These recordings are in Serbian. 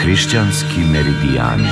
Hrišćanski meridijani.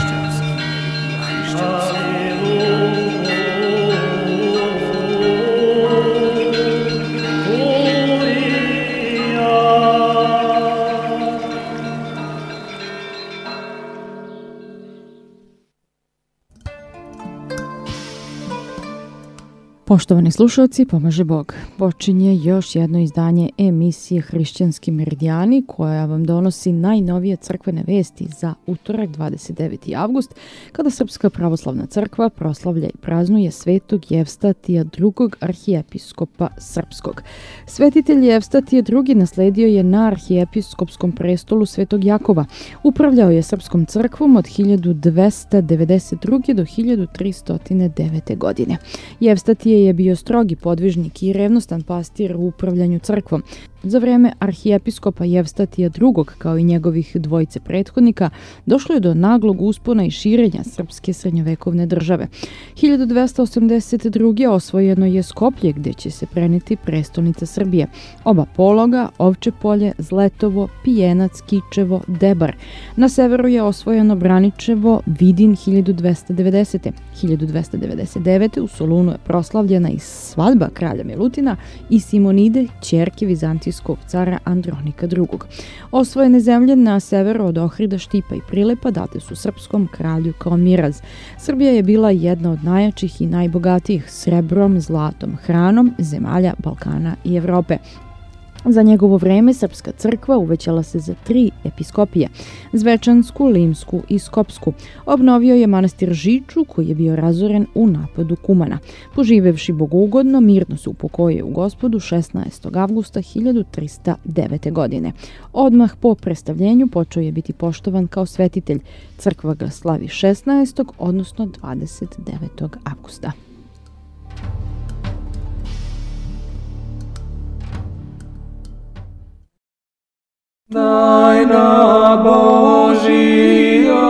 Poštovani slušalci, pomaže Bog. Počinje još jedno izdanje emisije Hrišćanski meridijani koja vam donosi najnovije crkvene vesti za utorak 29. avgust kada Srpska pravoslavna crkva proslavlja i praznuje svetog Jevstatija II. Arhijepiskopa Srpskog. Svetitelj Jevstatije II. Nasledio je na arhijepiskopskom prestolu Svetog Jakova. Upravljao je Srpskom crkvom od 1292. do 1309. godine. Jevstatije je bio strogi podvižnik i revnostan pastir u upravljanju crkvom. Za vreme arhijepiskopa Jevstatija II. Kao i njegovih dvojice prethodnika, došlo je do naglog uspona i širenja srpske srednjovekovne države. 1282. osvojeno je Skoplje gdje će se preneti prestolnica Srbije. Oba pologa, Ovče polje, Zletovo, Pijenac, Kičevo, Debar. Na severu je osvojeno Braničevo, Vidin 1290. 1299. u Solunu je proslavljena i svadba kralja Milutina i Simonide, ćerke vizantijskog cara Andronika II. Osvojene zemlje na severu od Ohrida, Štipa i Prilepa date su srpskom kralju kao miraz. Srbija je bila jedna od najjačih i najbogatijih srebrom, zlatom, hranom zemalja Balkana i Evrope. Za njegovo vreme Srpska crkva uvećala se za 3 episkopije, Zvečansku, Limsku i Skopsku. Obnovio je manastir Žiču koji je bio razoren u napadu Kumana. Poživevši bogougodno, mirno se upokojio u Gospodu 16. avgusta 1309. godine. Odmah po predstavljenju počeo je biti poštovan kao svetitelj. Crkva ga slavi 16. odnosno 29. avgusta. Tajna Božija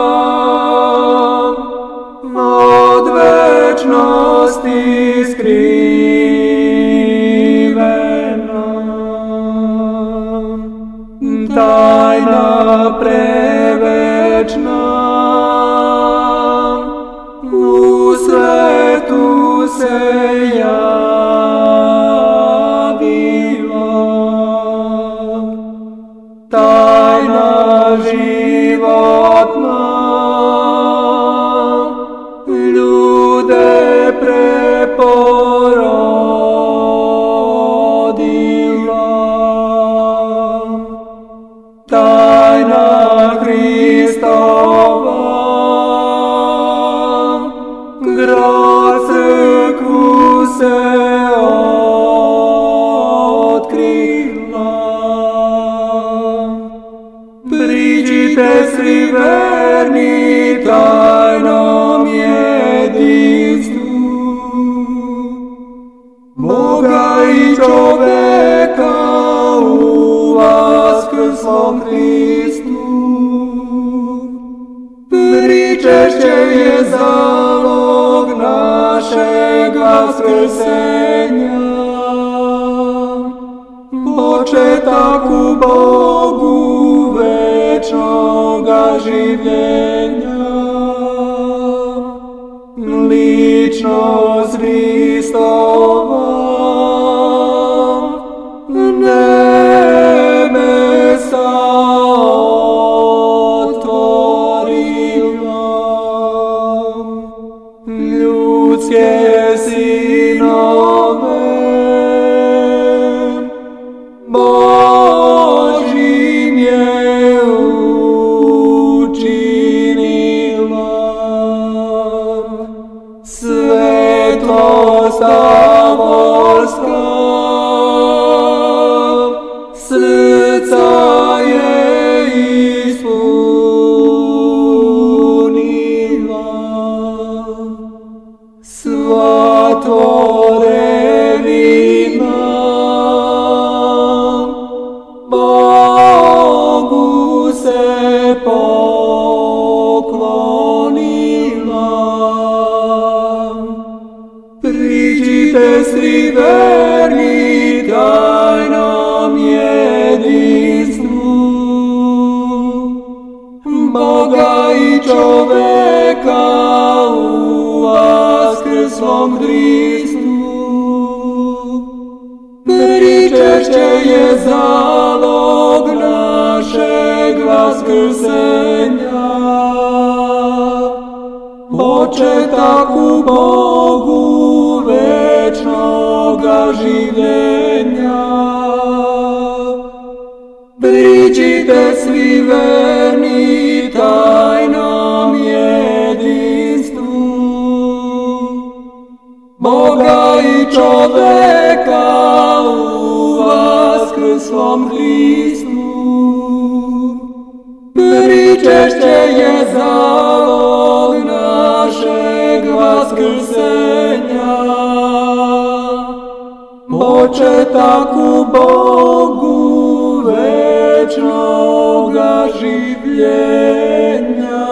od večnosti skrivena, tajna prevečna u svetu se tajna životna ljude preporodila, tajna Hristova grad crkvu se svi verni tajnom jedinstvu Boga i čoveka u vaskrslom Hristu. Pričešće je zalog našeg vaskrsenja, početak u Bogu večnoga življenja, ličnost Hristova nebesa otvorila, ljudske sinove Božim je učinila, svetlost tavorska srca je ispunila, sva tvorevina Bogu se poklonila. Priđite svi verni tajnom jedinstvu čoveka u vaskrslom Hristu. Pričešće je zalog našeg vaskrsenja, početak u Bogu večnoga življenja. Priđite svi verni tajnom jedinstvu, Boga i čoveka u vaskrslom Hristu. Pričešće je zalog našeg vaskrsenja, početak u Bogu večnoga življenja.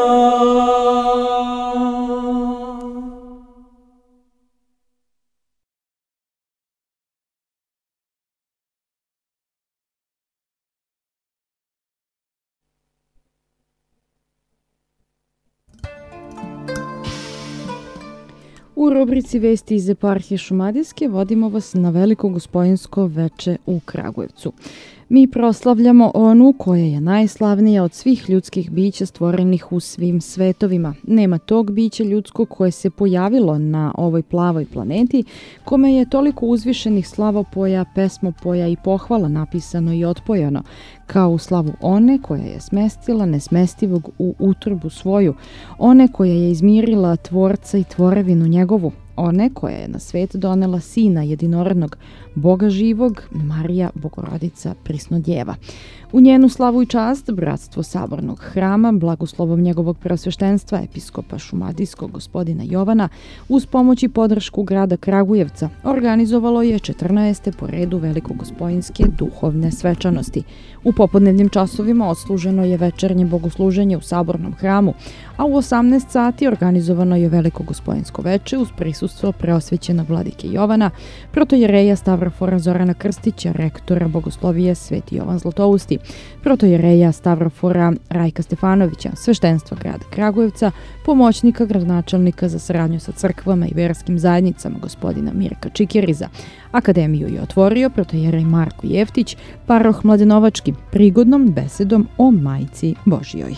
U rubrici Vesti iz eparhije Šumadijske vodimo vas na veliko gospojinsko veče u Kragujevcu. Mi proslavljamo onu koja je najslavnija od svih ljudskih bića stvorenih u svim svetovima. Nema tog bića ljudskog koje se pojavilo na ovoj plavoj planeti, kome je toliko uzvišenih slavopoja, pesmopoja i pohvala napisano i otpojano, kao u slavu one koja je smestila nesmestivog u utrobu svoju, one koja je izmirila Tvorca i tvorevinu njegovu, one koja je na svet donela Sina jedinorodnog, Boga živog, Marija Bogorodica Prisnodjeva. U njenu slavu i čast Bratstvo Sabornog hrama, blagoslovom njegovog preosveštenstva episkopa Šumadijskog gospodina Jovana, uz pomoć i podršku grada Kragujevca, organizovalo je 14. po redu velikogospojinske duhovne svečanosti. U popodnevnim časovima odsluženo je večernje bogosluženje u Sabornom hramu, a u 18 sati organizovano je velikogospojinsko veče uz prisustvo preosvećenog vladike Jovana, protojereja Stavrofora Zorana Krstića, rektora Bogoslovije Sveti Jovan Zlatousti, protojereja Stavrofora Rajka Stefanovića, sveštenstva grada Kragujevca, pomoćnika gradonačelnika za saradnju sa crkvama i verskim zajednicama gospodina Mirka Čikiriza. Akademiju je otvorio protojerej Marko Jeftić, paroh Mladenovački, prigodnom besedom o Majci Božijoj.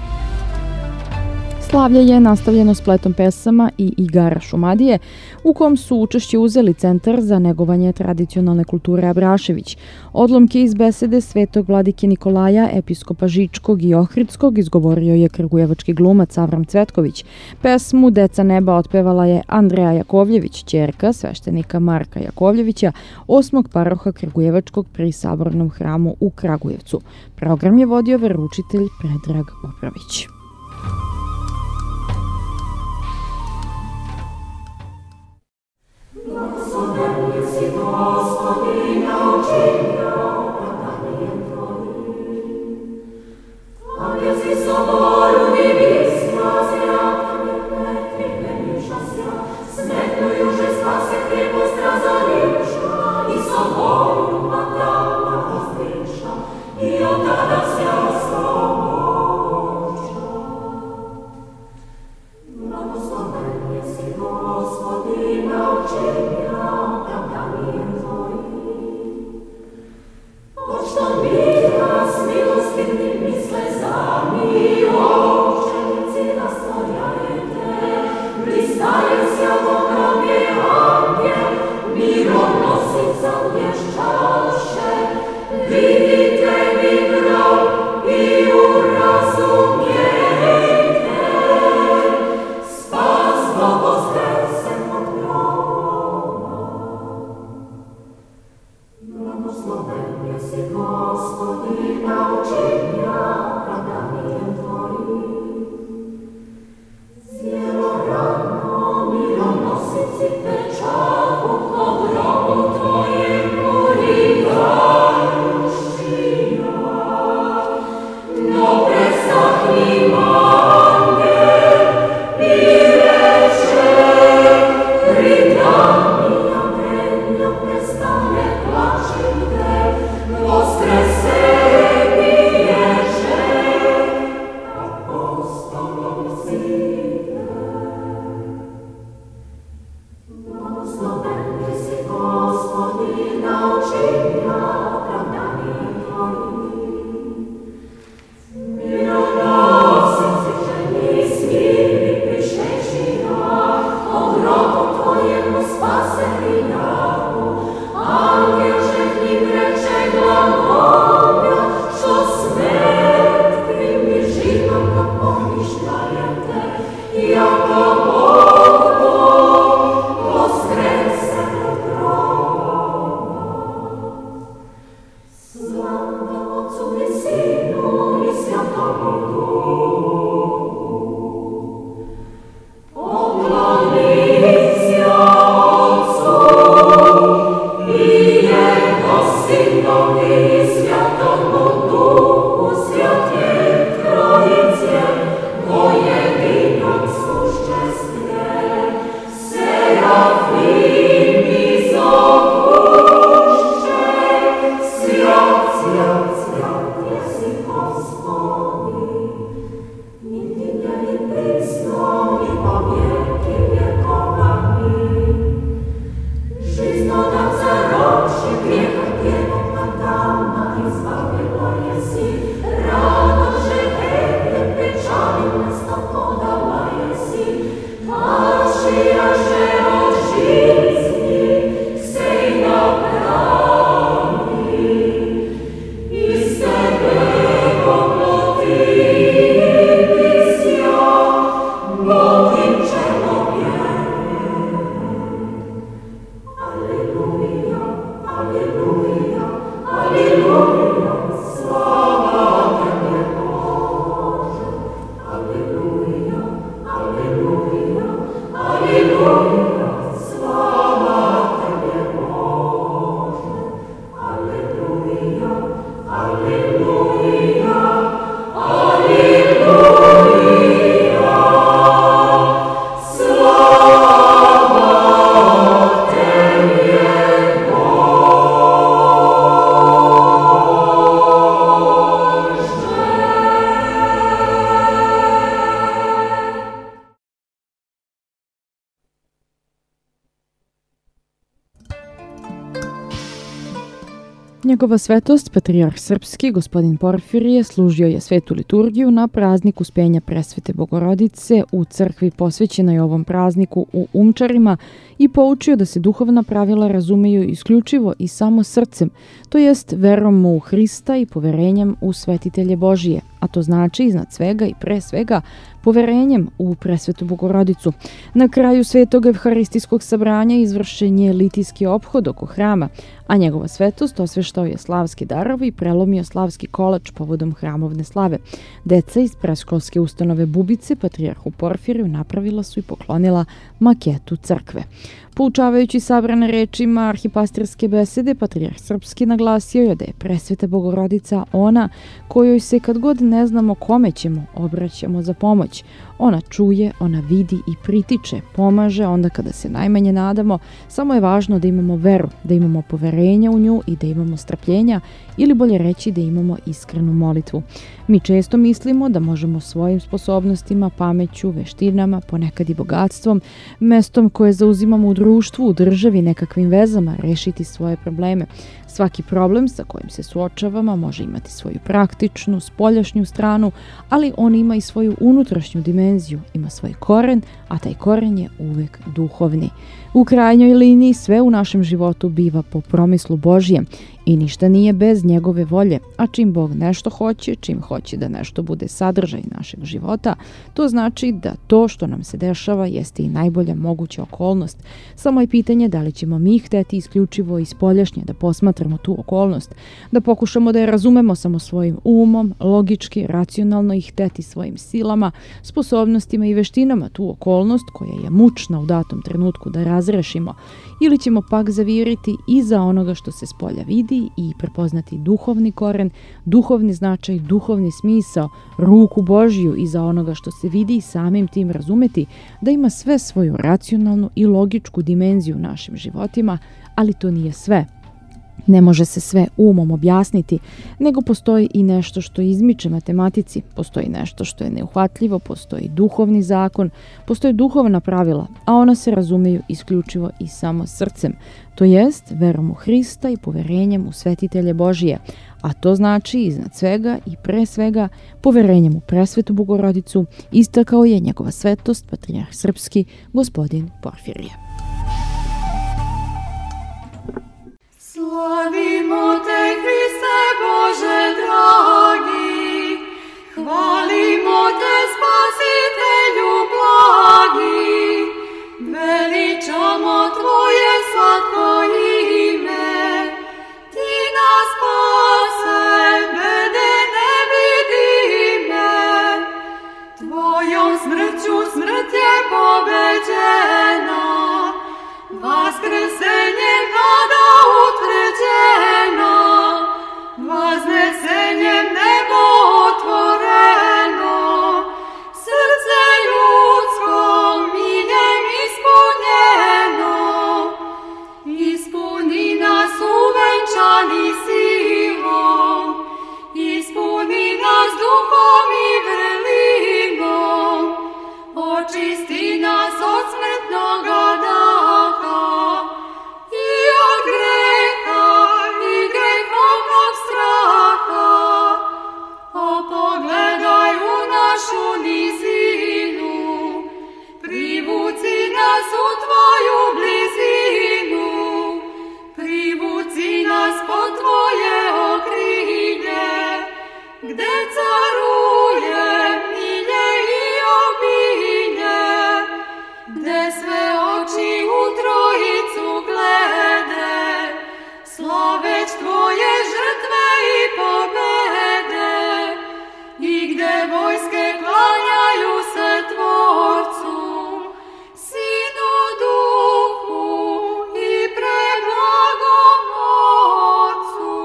Slavlje je nastavljeno spletom pesama i igara Šumadije, u kom su učešće uzeli Centar za negovanje tradicionalne kulture Abrašević. Odlomke iz besede svetog vladike Nikolaja, episkopa Žičkog i Ohridskog izgovorio je kragujevački glumac Avram Cvetković. Pesmu Deca neba otpevala je Andreja Jakovljević, ćerka sveštenika Marka Jakovljevića, 8. paroha kragujevačkog pri Sabornom hramu u Kragujevcu. Program je vodio veroučitelj Predrag Upravić. Njegova svetost, patrijarh srpski, gospodin Porfirije, služio je svetu liturgiju na praznik Uspenja Presvete Bogorodice u crkvi posvećenoj ovom prazniku u Umčarima i poučio da se duhovna pravila razumeju isključivo i samo srcem, to jest verom u Hrista i poverenjem u svetitelje Božije, a to znači iznad svega i pre svega poverenjem u Presvetu Bogorodicu. Na kraju svetog evharistijskog sabranja izvršen je litijski ophod oko hrama, a njegova svetost osveštao je slavski darove i prelomio slavski kolač povodom hramovne slave. Deca iz predškolske ustanove Bubice patrijarhu Porfiriju napravila su i poklonila maketu crkve. Poučavajući sabrane rečima arhipastirske besede, patrijarh srpski naglasio je da je Presveta Bogorodica ona kojoj se kad god ne znamo kome ćemo, obraćamo za pomoć. Ona čuje, ona vidi i pritiče, pomaže onda kada se najmanje nadamo, samo je važno da imamo veru, da imamo poverenja u nju i da imamo strpljenja, ili bolje reći da imamo iskrenu molitvu. Mi često mislimo da možemo svojim sposobnostima, pameću, veštinama, ponekad i bogatstvom, mestom koje zauzimamo u društvu, u državi, nekakvim vezama, rešiti svoje probleme. Svaki problem sa kojim se suočavamo može imati svoju praktičnu, spoljašnju stranu, ali on ima i svoju unutrašnju dimenziju, ima svoj koren, a taj koren je uvek duhovni. U krajnjoj liniji sve u našem životu biva po promislu Božijem i ništa nije bez njegove volje, a čim Bog nešto hoće, čim hoće da nešto bude sadržaj našeg života, to znači da to što nam se dešava jeste i najbolja moguća okolnost. Samo je pitanje da li ćemo mi hteti isključivo i spoljašnje da posmatramo tu okolnost, da pokušamo da je razumemo samo svojim umom, logički, racionalno i hteti svojim silama, sposobnostima i veštinama tu okolnost koja je mučna u datom trenutku da razrešimo, ili ćemo pak zaviriti iza onoga što se spolja vidi i prepoznati duhovni koren, duhovni značaj, duhovni smisao, ruku Božju iza onoga što se vidi i samim tim razumeti da ima sve svoju racionalnu i logičku dimenziju u našim životima, ali to nije sve. Ne može se sve umom objasniti, nego postoji i nešto što izmiče matematici, postoji nešto što je neuhvatljivo, postoji duhovni zakon, postoji duhovna pravila, a ona se razumeju isključivo i samo srcem, to jest verom u Hrista i poverenjem u svetitelje Božije, a to znači iznad svega i pre svega poverenjem u Presvetu Bogorodicu, istakao je njegova svetost, patrijarh srpski, gospodin Porfirije. Slavimo te, Hriste Bože dragi, hvalimo te, Spasitelju blagi, veličamo tvoje slatko ime, ti nas spase, bede nevidime, tvojom smrću smrt je pobeđena, vaskrsenjem nada utvrđena, vaznesenjem nebo otvoreno, srce ljudsko miljem ispunjeno. Ispuni nas uvenčani silom, ispuni nas duhom i vrlinom, očisti nas od smrtnoga daha i od greha i grehovnog straha. O, pogledaj u našu nizinu, privuci nas u tvoju blizinu, privuci nas pod tvoje okrilje, gde caruje milje i obilje, gde sve oči u trojicu glede, slaveć tvoje žrtve i pobede, i gde vojske klanjaju se Tvorcu, Sinu, Duhu i preblagom Otcu.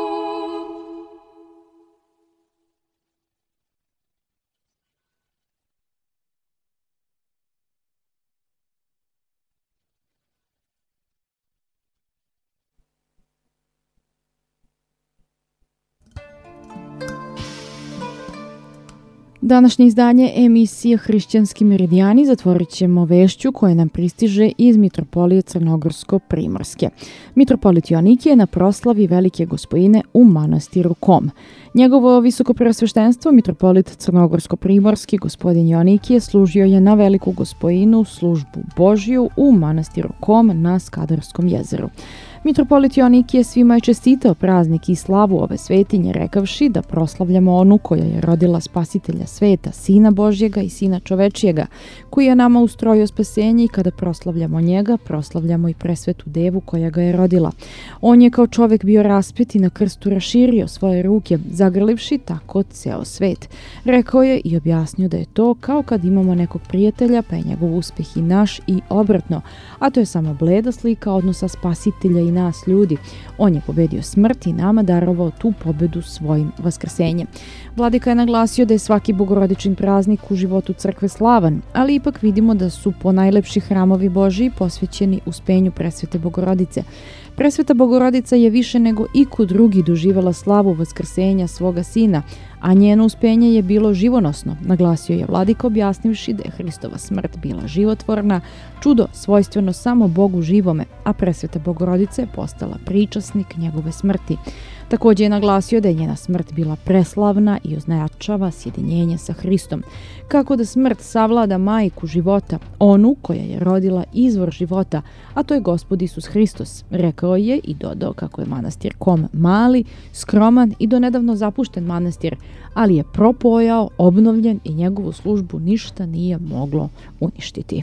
Današnje izdanje emisije Hrišćanski meridijani zatvorit ćemo vešću koja nam pristiže iz Mitropolije Crnogorsko-Primorske. Mitropolit Joanikije na proslavi Velike Gospojine u manastiru Kom. Njegovo visokopreosveštenstvo, mitropolit Crnogorsko-Primorski, gospodin Joanikije, služio je na Veliku Gospojinu službu Božju u manastiru Kom na Skadarskom jezeru. Mitropolit Joanikije svima je čestitao praznik i slavu ove svetinje, rekavši da proslavljamo onu koja je rodila Spasitelja sveta, Sina Božjega i Sina čovečijega, koji je nama ustrojio spasenje, i kada proslavljamo njega, proslavljamo i presvetu devu koja ga je rodila. On je kao čovek bio raspet i na krstu raširio svoje ruke, zagrlivši tako ceo svet. Rekao je i objasnio da je to kao kad imamo nekog prijatelja, pa je njegov uspeh i naš i obratno, a to je samo bleda slika odnosa Spasitelja i nas ljudi. On je pobedio smrt i nama darovao tu pobedu svojim vaskrsenjem. Vladika je naglasio da je svaki bogorodični praznik u životu crkve slavan, ali ipak vidimo da su ponajlepši hramovi Božiji posvećeni uspenju presvete Bogorodice. Presveta Bogorodica je više nego iko drugi doživala slavu vaskrsenja svoga sina, a njeno uspenje je bilo živonosno, naglasio je vladika objasnivši da je Hristova smrt bila životvorna, čudo svojstveno samo Bogu živome, a presveta Bogorodica je postala pričasnik njegove smrti. Također je naglasio da je njena smrt bila preslavna i označava sjedinjenje sa Hristom. Kako da smrt savlada majku života, onu koja je rodila izvor života, a to je Gospod Isus Hristos, rekao je i dodao kako je manastir Kom mali, skroman i donedavno zapušten manastir, ali je propojao, obnovljen i njegovu službu ništa nije moglo uništiti.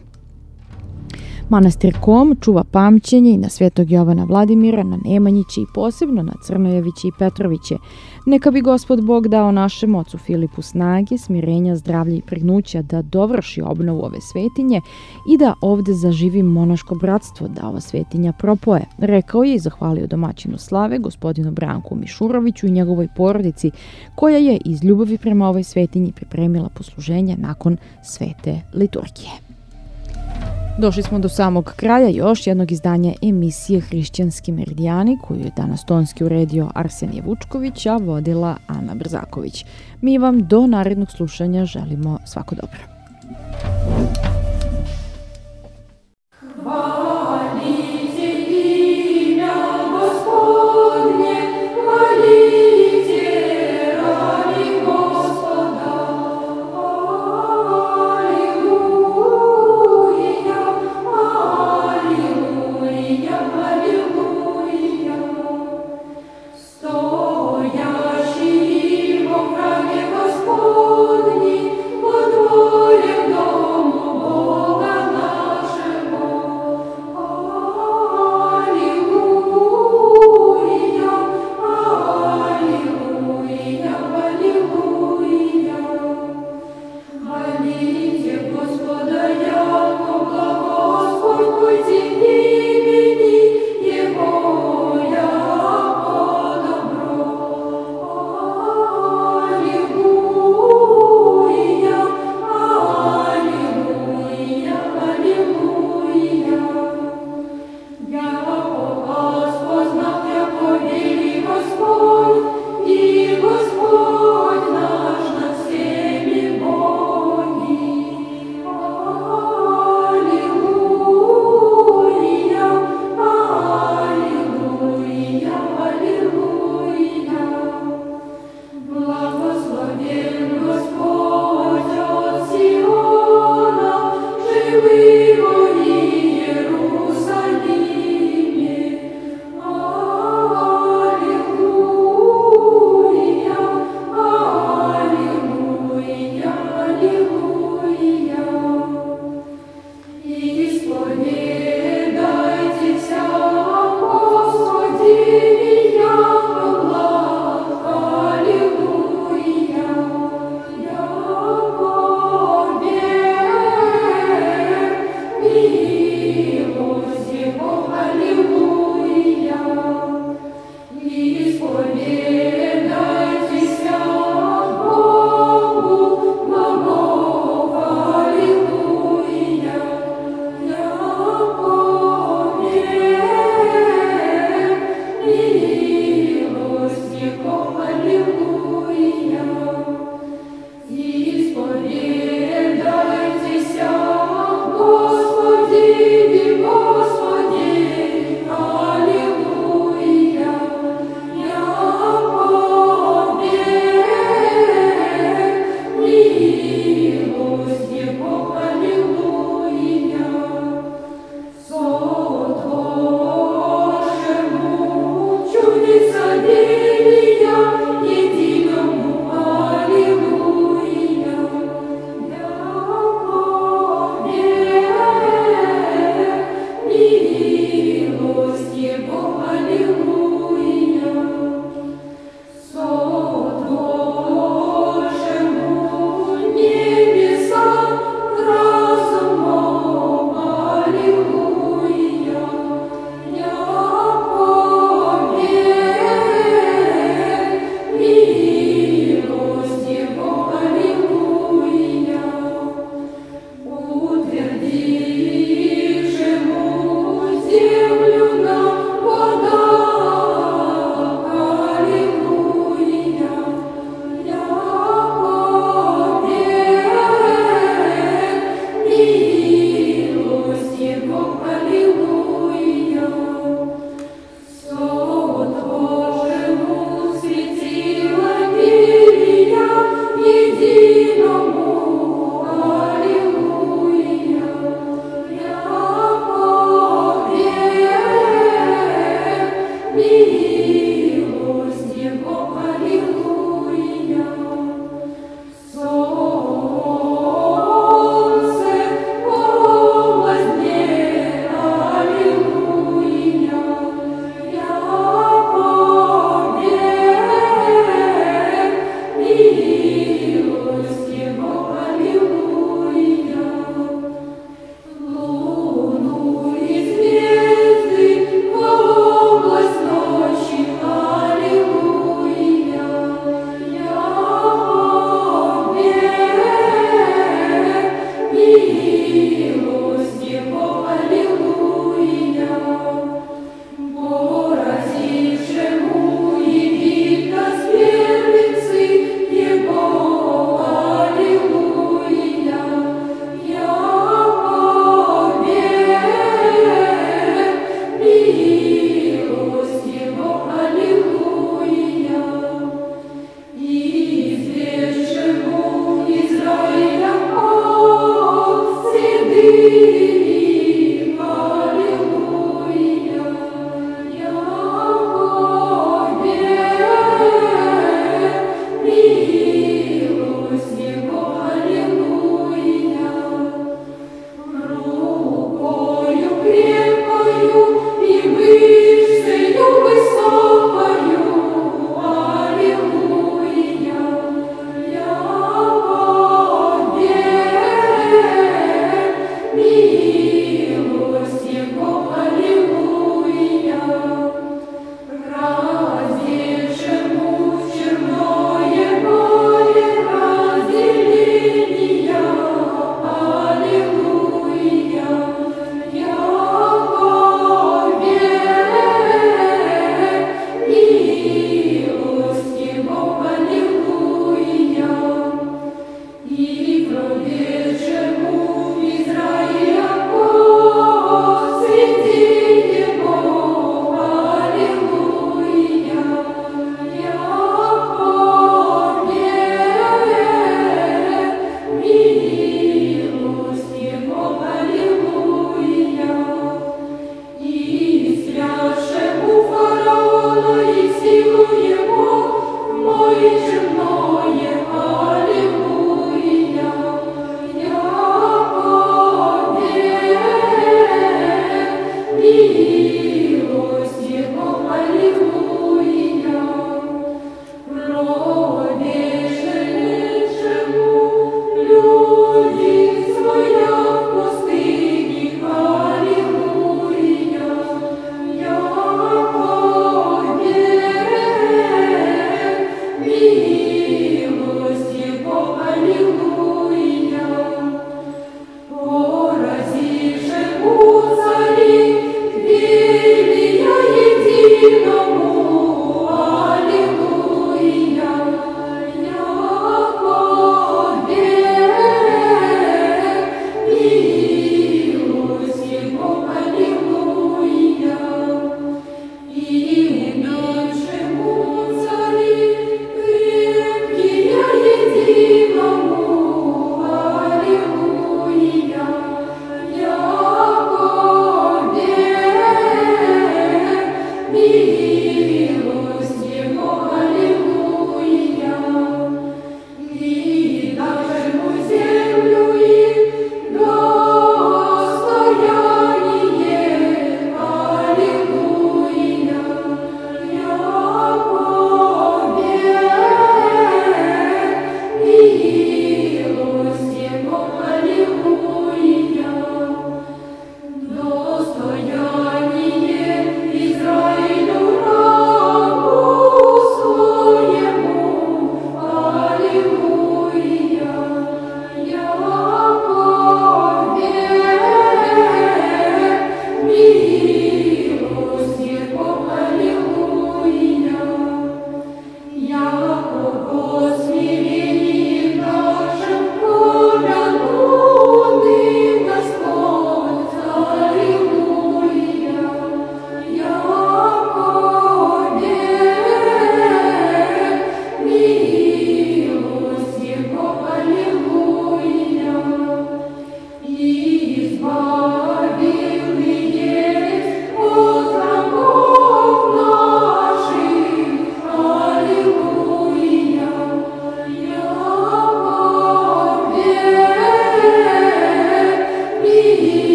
Manastir Kom čuva pamćenje i na svetog Jovana Vladimira, na Nemanjiće i posebno na Crnojeviće i Petroviće. Neka bi Gospod Bog dao našem ocu Filipu snage, smirenja, zdravlja i pregnuća da dovrši obnovu ove svetinje i da ovde zaživi monaško bratstvo, da ova svetinja propoje. Rekao je i zahvalio domaćinu slave, gospodinu Branku Mišuroviću i njegovoj porodici, koja je iz ljubavi prema ovoj svetinji pripremila posluženje nakon svete liturgije. Došli smo do samog kraja još jednog izdanja emisije Hrišćanski meridijani, koju je danas tonski uredio Arsenije Vučković, a vodila Ana Brzaković. Mi vam do narednog slušanja želimo svako dobro.